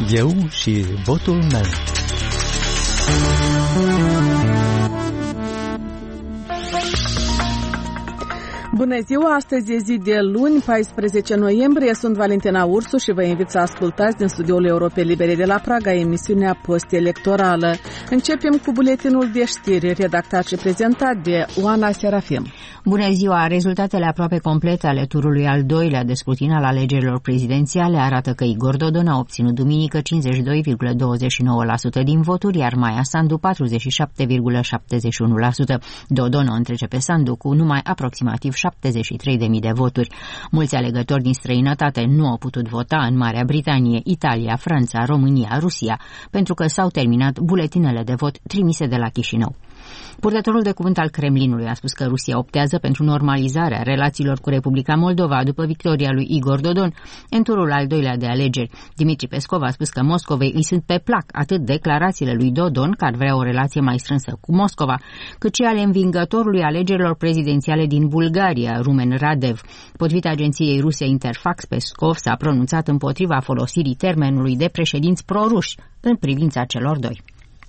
Eu și votul meu. Bună ziua, astăzi e zi de luni, 14 noiembrie, sunt Valentina Ursu și vă invit să ascultați din studioul Europei Libere de la Praga emisiunea post-electorală. Începem cu buletinul de știri, redactat și prezentat de Oana Serafim. Bună ziua! Rezultatele aproape complete ale turului al doilea de scrutin al alegerilor prezidențiale arată că Igor Dodon a obținut duminică 52,29% din voturi, iar Maia Sandu 47,71%. Dodon o întrece pe Sandu cu numai aproximativ 73.000 de voturi. Mulți alegători din străinătate nu au putut vota în Marea Britanie, Italia, Franța, România, Rusia, pentru că s-au terminat buletinele de vot trimise de la Chișinău. Purtătorul de cuvânt al Kremlinului a spus că Rusia optează pentru normalizarea relațiilor cu Republica Moldova după victoria lui Igor Dodon în turul al doilea de alegeri. Dimitri Peskov a spus că Moscovei îi sunt pe plac atât declarațiile lui Dodon, care vrea o relație mai strânsă cu Moscova, cât și ale învingătorului alegerilor prezidențiale din Bulgaria, Rumen Radev. Potrivit agenției ruse Interfax, Peskov s-a pronunțat împotriva folosirii termenului de președinți proruși în privința celor doi.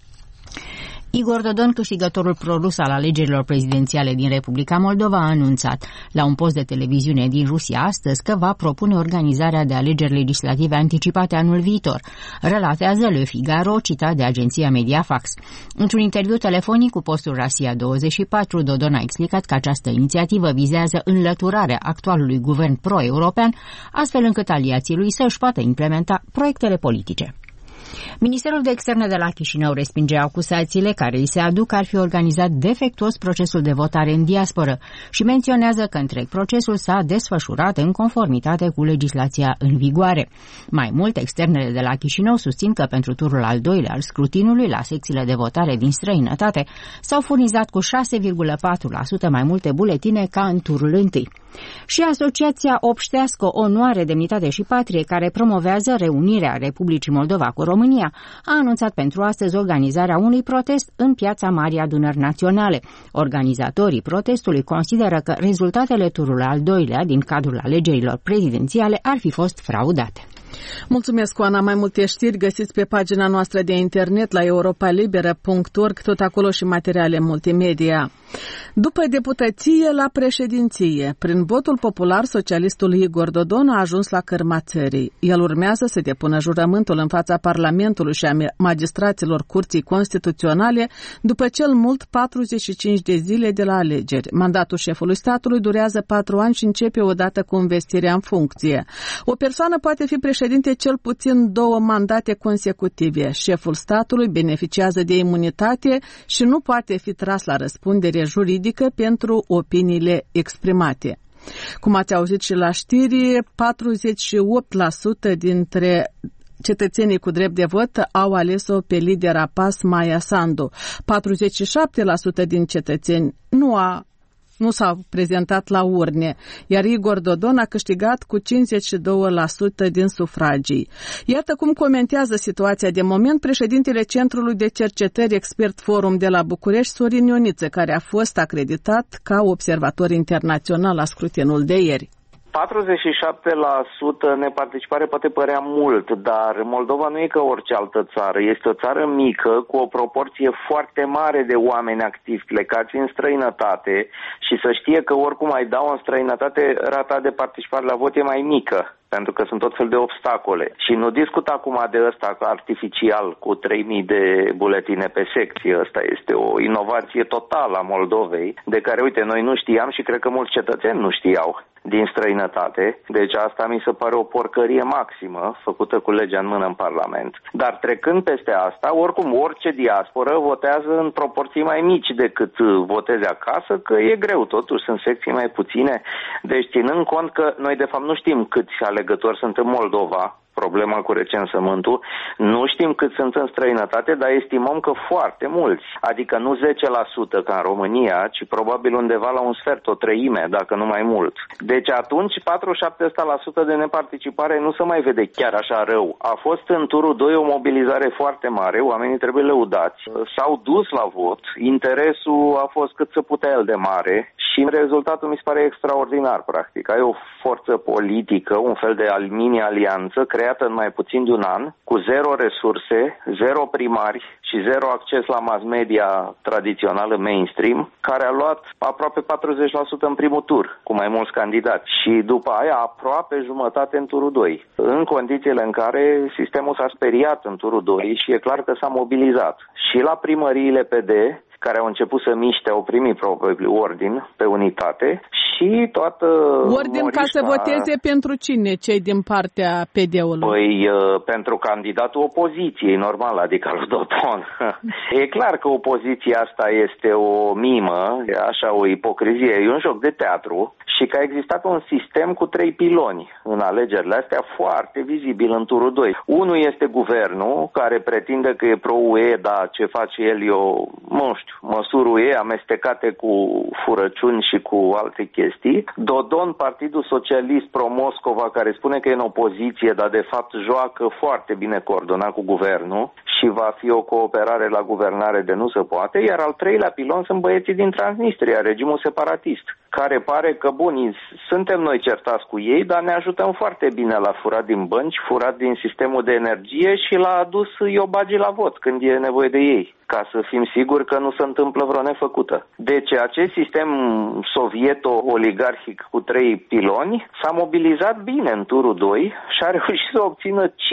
Igor Dodon, câștigătorul prorus al alegerilor prezidențiale din Republica Moldova, a anunțat la un post de televiziune din Rusia astăzi că va propune organizarea de alegeri legislative anticipate anul viitor, relatează Le Figaro, citat de agenția Mediafax. Într-un interviu telefonic cu postul Rusia 24, Dodon a explicat că această inițiativă vizează înlăturarea actualului guvern pro-european, astfel încât aliații lui să își poată implementa proiectele politice. Ministerul de Externe de la Chișinău respinge acuzațiile care îi se aduc că ar fi organizat defectuos procesul de votare în diasporă și menționează că întreg procesul s-a desfășurat în conformitate cu legislația în vigoare. Mai mult, externele de la Chișinău susțin că pentru turul al doilea al scrutinului la secțiile de votare din străinătate s-au furnizat cu 6,4% mai multe buletine ca în turul întâi. Și Asociația Obștească Onoare, Demnitate și Patrie, care promovează reunirea Republicii Moldova cu România, a anunțat pentru astăzi organizarea unui protest în Piața Marii Adunări Naționale. Organizatorii protestului consideră că rezultatele turului al doilea din cadrul alegerilor prezidențiale ar fi fost fraudate. Mulțumesc, Oana. Mai multe știri găsiți pe pagina noastră de internet la europalibera.org, tot acolo și materiale multimedia. După deputăție la președinție, prin votul popular, socialistul Igor Dodon a ajuns la cărma țării. El urmează să depună jurământul în fața Parlamentului și a magistraților Curții Constituționale după cel mult 45 de zile de la alegeri. Mandatul șefului statului durează 4 ani și începe odată cu investirea în funcție. O persoană poate fi președinte cel puțin 2 mandate consecutive. Șeful statului beneficiază de imunitate și nu poate fi tras la răspundere juridică pentru opiniile exprimate. Cum ați auzit și la știri, 48% dintre cetățenii cu drept de vot au ales-o pe lidera PAS Maia Sandu. 47% din cetățeni nu s-au prezentat la urne, iar Igor Dodon a câștigat cu 52% din sufragii. Iată cum comentează situația de moment președintele Centrului de Cercetări Expert Forum de la București, Sorin Ioniță, care a fost acreditat ca observator internațional la scrutinul de ieri. 47% neparticipare poate părea mult, dar Moldova nu e ca orice altă țară. Este o țară mică, cu o proporție foarte mare de oameni activi plecați în străinătate și să știe că oricum ai dau în străinătate, rata de participare la vot e mai mică, pentru că sunt tot fel de obstacole. Și nu discut acum de ăsta artificial cu 3.000 de buletine pe secție. Ăsta este o inovație totală a Moldovei, de care, uite, noi nu știam și cred că mulți cetățeni nu știau din străinătate. Deci asta mi se pare o porcărie maximă, făcută cu legea în mână în Parlament. Dar trecând peste asta, oricum, orice diasporă votează în proporții mai mici decât votezi acasă, că e greu, totuși sunt secții mai puține. Deci, ținând cont că noi, de fapt, nu știm câți alegători sunt în Moldova, problema cu recensământul, nu știm cât sunt în străinătate, dar estimăm că foarte mulți, adică nu 10% ca în România, ci probabil undeva la un sfert, o treime, dacă nu mai mult. Deci atunci 47% de neparticipare nu se mai vede chiar așa rău. A fost în turul 2 o mobilizare foarte mare, oamenii trebuie lăudați, s-au dus la vot, interesul a fost cât se putea el de mare și rezultatul mi se pare extraordinar, practic. Ai o forță politică, un fel de mini-alianță creată în mai puțin de un an, cu 0 resurse, 0 primari și 0 acces la mass media tradițională mainstream, care a luat aproape 40% în primul tur, cu mai mulți candidați. Și după aia aproape jumătate în turul 2, în condițiile în care sistemul s-a speriat în turul 2 și e clar că s-a mobilizat. Și la primăriile PD, care au început să miște, au primit probabil ordin pe unitate și toată ordin ca să voteze pentru cine, cei din partea PD-ului? Păi pentru candidatul opoziției, normal, adică al Dodon. E clar că opoziția asta este o mimă, e așa o ipocrizie, e un joc de teatru și că a existat un sistem cu 3 piloni în alegerile astea foarte vizibil în turul 2. Unul este guvernul, care pretinde că e pro-UE, dar ce face el nu știu, măsuri UE amestecate cu furăciuni și cu alte chestii. Dodon, Partidul Socialist Pro-Moscova, care spune că e în opoziție, dar de fapt joacă foarte bine coordonat cu guvernul și va fi o cooperare la guvernare de nu se poate. Iar al 3-lea pilon sunt băieții din Transnistria, regimul separatist, care pare că, bun, suntem noi certați cu ei, dar ne ajutăm foarte bine la furat din bănci, furat din sistemul de energie și l-a adus iobagii la vot când e nevoie de ei, ca să fim siguri că nu se întâmplă vreo nefăcută. Deci acest sistem sovieto-oligarhic cu 3 piloni s-a mobilizat bine în turul 2 și a reușit să obțină 5%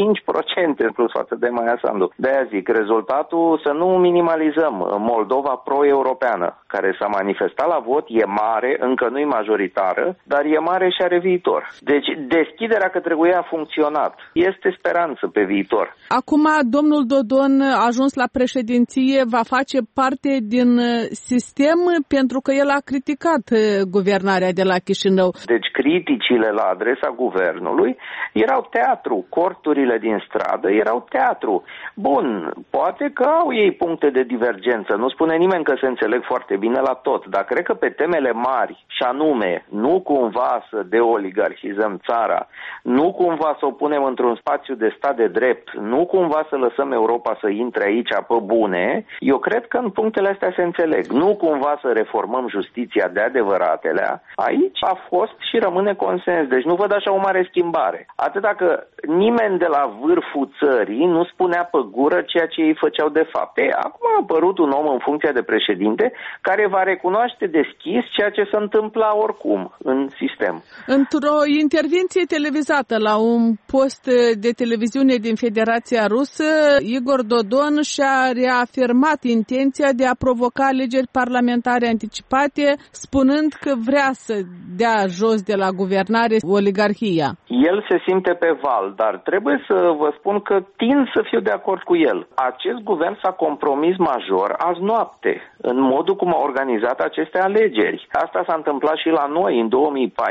în plus față de Maia Sandu. De-aia zic, rezultatul, să nu minimalizăm, Moldova pro-europeană, care s-a manifestat la vot, e mare, încă nu e majoritară, dar e mare și are viitor. Deci deschiderea către UE a funcționat. Este speranță pe viitor. Acum domnul Dodon a ajuns la președinție, va face parte din sistem pentru că el a criticat guvernarea de la Chișinău. Deci criticile la adresa guvernului erau teatru, corturile din stradă erau teatru. Bun, poate că au ei puncte de divergență, nu spune nimeni că se înțeleg foarte bine la tot, dar cred că pe temele mari, și anume, nu cumva să deoligarhizăm țara, nu cumva să o punem într-un spațiu de stat de drept, nu cumva să lăsăm Europa să intre aici pe bune, eu cred că în punctele astea se înțeleg. Nu cumva să reformăm justiția de adevăratelea, aici a fost și rămâne consens, deci nu văd așa o mare schimbare. Atâta că nimeni de la vârful țării nu spunea pe gură ceea ce ei făceau de fapt. Acum a apărut un om în funcție de președinte care va recunoaște deschis ceea ce se întâmpla oricum în sistem. Într-o intervenție televizată la un post de televiziune din Federația Rusă, Igor Dodon și-a reafirmat intenția de a provoca alegeri parlamentare anticipate, spunând că vrea să dea jos de la guvernare oligarhia. El se simte pe val, dar trebuie să vă spun că tind să fiu de acord cu el. Acest guvern s-a compromis major azi noapte în modul cum a organizat aceste alegeri. Asta s-a întâmplat și la noi în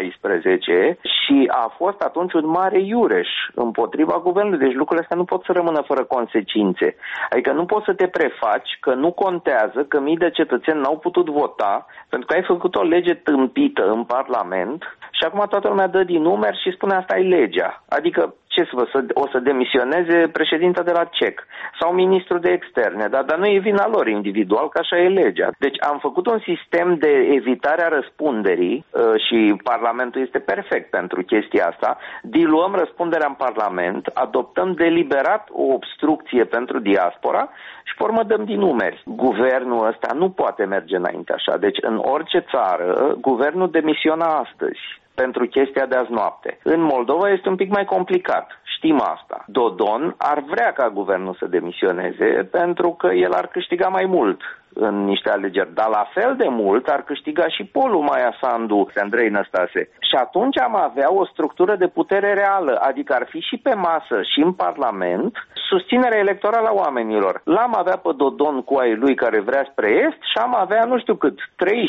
2014 și a fost atunci un mare iureș împotriva guvernului. Deci lucrurile astea nu pot să rămână fără consecințe. Adică nu poți să te prefaci că nu contează, că mii de cetățeni n-au putut vota pentru că ai făcut o lege tâmpită în Parlament și acum toată lumea dă din numeri și spune asta e legea. Adică o să demisioneze președinta de la CEC sau ministrul de externe, dar nu e vina lor individual, că așa e legea. Deci am făcut un sistem de evitare a răspunderii și Parlamentul este perfect pentru chestia asta. Diluăm răspunderea în Parlament, adoptăm deliberat o obstrucție pentru diaspora și pe urmă dăm din numeri. Guvernul ăsta nu poate merge înainte așa. Deci în orice țară, guvernul demisiona astăzi pentru chestia de azi noapte. În Moldova este un pic mai complicat. Știm asta. Dodon ar vrea ca guvernul să demisioneze pentru că el ar câștiga mai mult în niște alegeri, dar la fel de mult ar câștiga și polul Maia Sandu, Andrei Năstase. Și atunci am avea o structură de putere reală, adică ar fi și pe masă și în Parlament susținerea electorală a oamenilor. L-am avea pe Dodon cu ai lui care vrea spre est și am avea nu știu cât,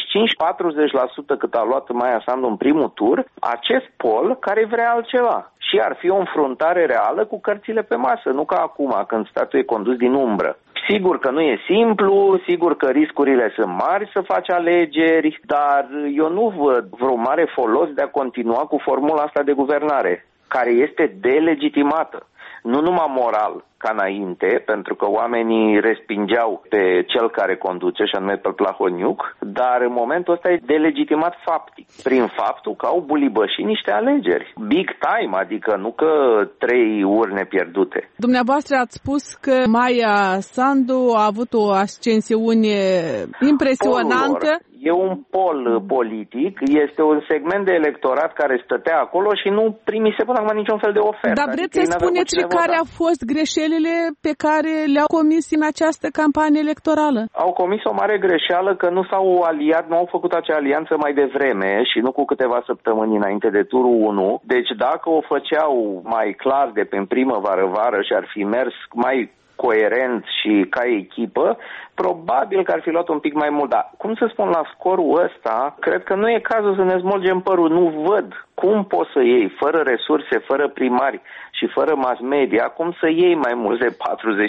35-40% cât a luat Maia Sandu în primul tur, acest pol care vrea altceva. Și ar fi o înfruntare reală cu cărțile pe masă, nu ca acum când statul e condus din umbră. Sigur că nu e simplu, sigur că riscurile sunt mari să faci alegeri, dar eu nu văd vreo mare folos de a continua cu formula asta de guvernare, care este delegitimată. nu numai moral ca înainte, pentru că oamenii respingeau pe cel care conduce, și anume pe Plahotniuc, dar în momentul ăsta e delegitimat faptic, prin faptul că au bulibășit niște alegeri. Big time, adică nu că 3 urne pierdute. Dumneavoastră ați spus că Maia Sandu a avut o ascensiune impresionantă. E un pol politic, este un segment de electorat care stătea acolo și nu primise până acum niciun fel de ofertă. Dar vreți să spuneți care au fost greșelile pe care le-au comis în această campanie electorală? Au comis o mare greșeală că nu s-au aliat, nu au făcut acea alianță mai devreme și nu cu câteva săptămâni înainte de turul 1. Deci dacă o făceau mai clar de pe primăvară-vară și ar fi mers mai coerent și ca echipă, probabil că ar fi luat un pic mai mult. Dar, cum să spun, la scorul ăsta, cred că nu e cazul să ne smulgem părul. Nu văd cum poți să iei, fără resurse, fără primari și fără mass media, cum să iei mai mult de 47-48%.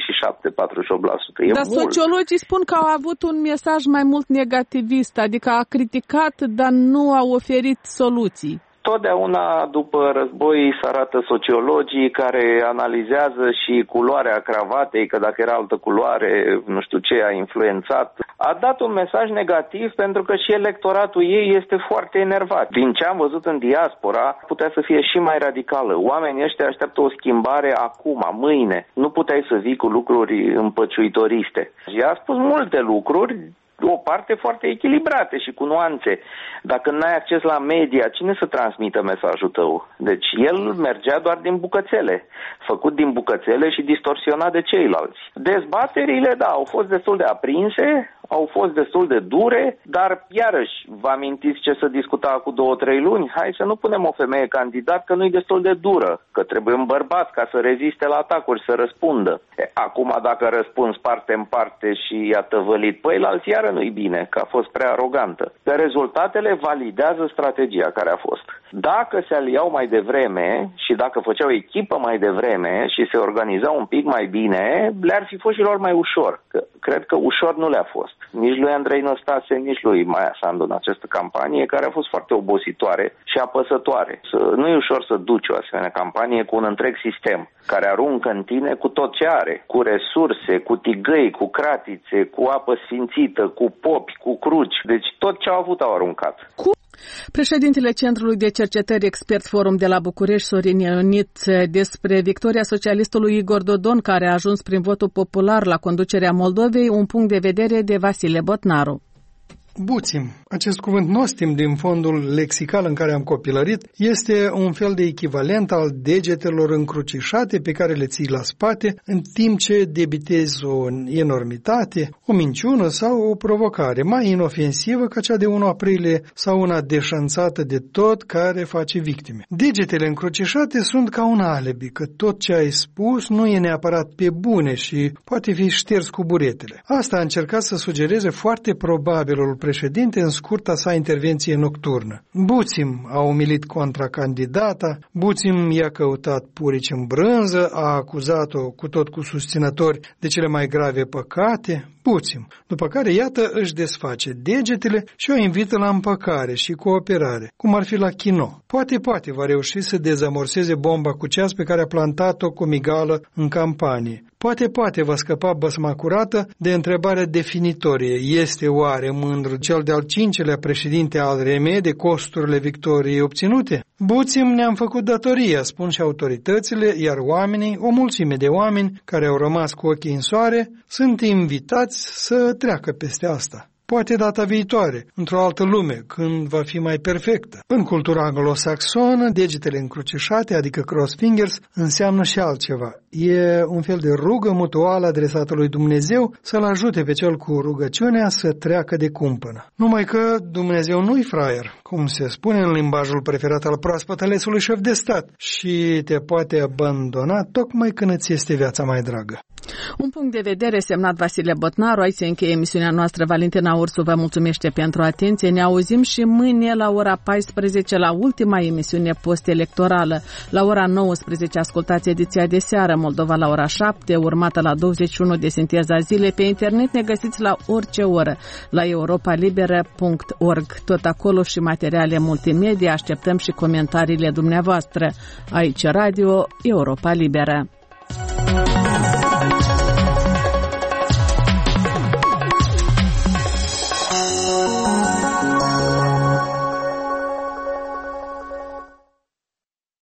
Dar mult. Sociologii spun că au avut un mesaj mai mult negativist, adică a criticat, dar nu a oferit soluții. Totdeauna după război se arată sociologii care analizează și culoarea cravatei, că dacă era altă culoare, nu știu ce a influențat. A dat un mesaj negativ pentru că și electoratul ei este foarte enervat. Din ce am văzut în diaspora, putea să fie și mai radicală. Oamenii ăștia așteaptă o schimbare acum, mâine. Nu puteai să vii cu lucruri împăciuitoriste. Și a spus multe lucruri, o parte foarte echilibrate și cu nuanțe. Dacă n-ai acces la media, cine să transmită mesajul tău? Deci el mergea doar din bucățele, făcut din bucățele și distorsionat de ceilalți. Dezbaterile, da, au fost destul de aprinse, au fost destul de dure, dar iarăși, vă amintiți ce se discuta cu 2-3 luni? Hai să nu punem o femeie candidat, că nu-i destul de dură, că trebuie un bărbat ca să reziste la atacuri, să răspundă. Acum, dacă răspunzi parte în parte și i-a tăvălit pe alții, iară nu-i bine, că a fost prea arogantă. Că rezultatele validează strategia care a fost. Dacă se aliau mai devreme și dacă făceau echipă mai devreme și se organizau un pic mai bine, le-ar fi fost și lor mai ușor. Că cred că ușor nu le-a fost. Nici lui Andrei Năstase, nici lui Maia Sandu în această campanie, care a fost foarte obositoare și apăsătoare. Nu e ușor să duci o asemenea campanie cu un întreg sistem care aruncă în tine cu tot ce are, cu resurse, cu tigăi, cu cratițe, cu apă sfințită, cu popi, cu cruci. Deci tot ce au avut au aruncat. Președintele Centrului de Cercetări Expert Forum de la București, Sorin Ionit, despre victoria socialistului Igor Dodon, care a ajuns prin votul popular la conducerea Moldovei, un punct de vedere de Vasile Botnaru. Buțim, acest cuvânt nostim din fondul lexical în care am copilărit, este un fel de echivalent al degetelor încrucișate pe care le ții la spate în timp ce debitezi o enormitate, o minciună sau o provocare mai inofensivă ca cea de 1 aprilie sau una deșanțată de tot care face victime. Degetele încrucișate sunt ca un alibi, că tot ce ai spus nu e neapărat pe bune și poate fi șters cu buretele. Asta a încercat să sugereze foarte probabilul președinte în scurta sa intervenție nocturnă. Buțim a umilit contracandidata, Buțim i-a căutat purici în brânză, a acuzat-o cu tot cu susținători de cele mai grave păcate, Buțim, după care, iată, își desface degetele și o invită la împăcare și cooperare, cum ar fi la kino. Poate va reuși să dezamorseze bomba cu ceas pe care a plantat-o cu migală în campanie. Poate va scăpa băsmacurată de întrebarea definitorie. Este oare mândru cel de-al 5-lea președinte al RM de costurile victoriei obținute? Buțim ne-am făcut datoria, spun și autoritățile, iar oamenii, o mulțime de oameni care au rămas cu ochii în soare, sunt invitați să treacă peste asta. Poate data viitoare, într-o altă lume, când va fi mai perfectă. În cultura anglosaxonă, degetele încrucișate, adică cross fingers, înseamnă și altceva. E un fel de rugă mutuală adresată lui Dumnezeu să-l ajute pe cel cu rugăciunea să treacă de cumpănă. Numai că Dumnezeu nu-i fraier, cum se spune în limbajul preferat al proaspăt alesului șef de stat, și te poate abandona tocmai când îți este viața mai dragă. Un punct de vedere semnat Vasile Botnaru. Aici se încheie emisiunea noastră. Valentina Ursu vă mulțumește pentru atenție. Ne auzim și mâine la ora 14 la ultima emisiune post-electorală. La ora 19 ascultați ediția de seară Moldova la ora 7, urmată la 21 de sinteza zilei. Pe internet ne găsiți la orice oră la europalibera.org. Tot acolo și materiale multimedia. Așteptăm și comentariile dumneavoastră. Aici Radio Europa Liberă.